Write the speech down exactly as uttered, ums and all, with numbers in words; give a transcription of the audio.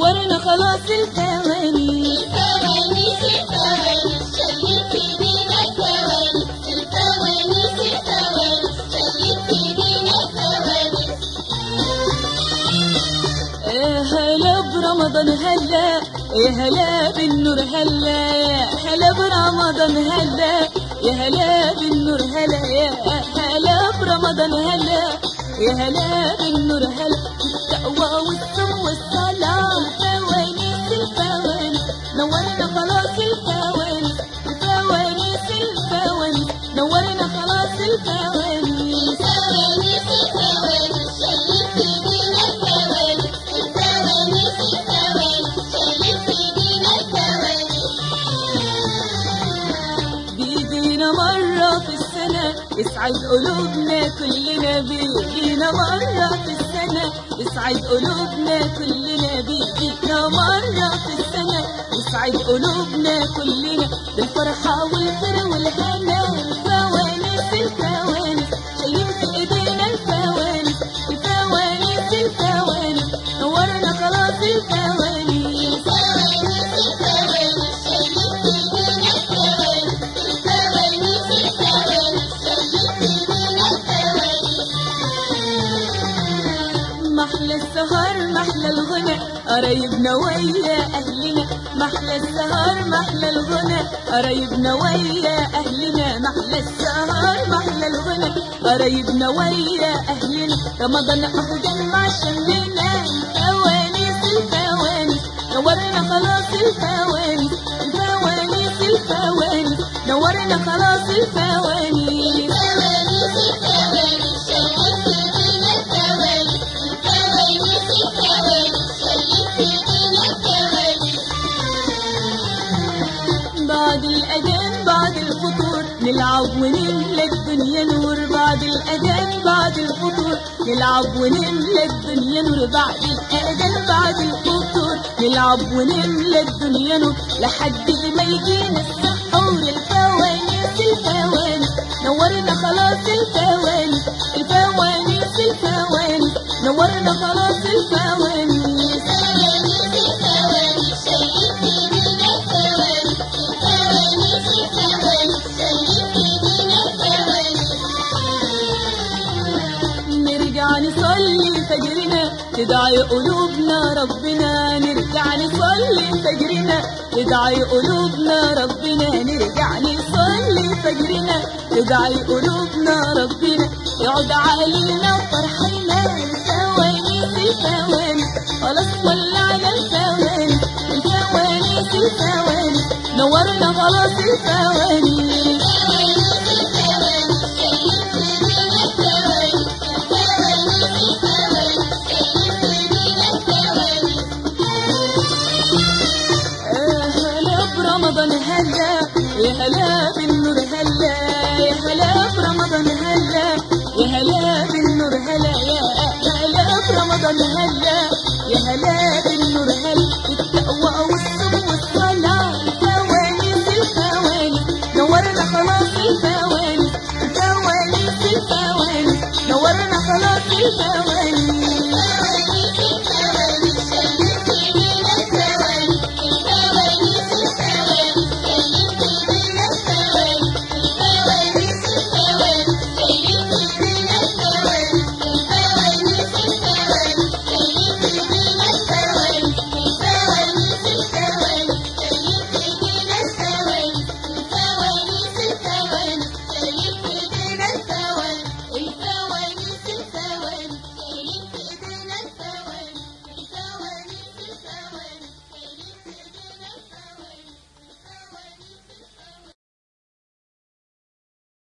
نورنا خلاص الفوانيس. الفوانيس الفوانيس شلت بينا الفوانيس، الفوانيس الفوانيس شلت بينا الفوانيس. يا هلا برمضان هلا، يا هلا بالنور هلا، يا هلا برمضان هلا، يا هلا بالنور هلا، يا هلا برمضان هلا، يا هلا بالنور هلا. التقوى والصوم والصلاة الفوانيس الفوانيس نورنا خلاص الفوانيس، الفوانيس الفوانيس نورنا خلاص الفوانيس. الفوانيس الفوانيس شلت بينا الفوانيس، الفوانيس الفوانيس شلت بينا الفوانيس. بيجينا مرة في السنة يسعد قلوبنا كلنا، بيجينا مرة في السنة يسعد قلوبنا كلنا، بيجينا مرة في السنة يسعد قلوبنا كلنا بالفرحة والخير والهنا. الفوانيس الفوانيس شايلين في ايدينا الفوانيس، الفوانيس الفوانيس نورنا خلاص الفوانيس. الفوانيس الفوانيس شلت بينا الفوانيس، الفوانيس الفوانيس شلت بينا الفوانيس. محلى السهر محلى الغنى قرايبنا ويا اهلنا، محلى السهر محلى الغنى قرايبنا ويا اهلنا، محلى السهر محلى الغنى قرايبنا ويا اهلنا. رمضان اهو جمع شملنا، الفوانيس الفوانيس نورنا خلاص الفوانيس، الفوانيس الفوانيس نورنا خلاص الفوانيس. الفوانيس الفوانيس شلت بينا الفوانيس، الفوانيس الفوانيس شلت بينا الفوانيس. بعد الأذان بعد الفطور نلعب ونملى الدنيا نور، بعد الأذان بعد الفطور نلعب ونملى الدنيا نور، بعد الأذان بعد الفطور نلعب ونملى الدنيا نور لحد ما يجينا السحور. الفوانيس الفوانيس نورنا خلاص الفوانيس، الفوانيس الفوانيس نورنا خلاص الفوانيس. الفوانيس الفوانيس شلت بينا الفوانيس، الفوانيس الفوانيس شلت بينا الفوانيس. نرجع نصلي فجرنا تدعي قلوبنا ربنا، نرجع نصلي فجرنا تدعي قلوبنا ربنا، نرجع نصلي فجرنا تدعي قلوبنا ربنا. يعود علينا فرحنا الفوانيس الفوانيس خلاص ولعنا الفوانيس، الفوانيس الفوانيس نورنا خلاص الفوانيس. الفوانيس الفوانيس شلت بينا الفوانيس، الفوانيس الفوانيس شلت بينا الفوانيس. يا هلا برمضان هلا، يا هلا بالنور هلا، يا هلا برمضان هلا، يا هلا بالنور هلا، يا هلا برمضان هلا، يا هلا بالنور هلا. التقوى والصوم والصلاة الفوانيس الفوانيس نورنا خلاص الفوانيس، الفوانيس الفوانيس نورنا خلاص الفوانيس.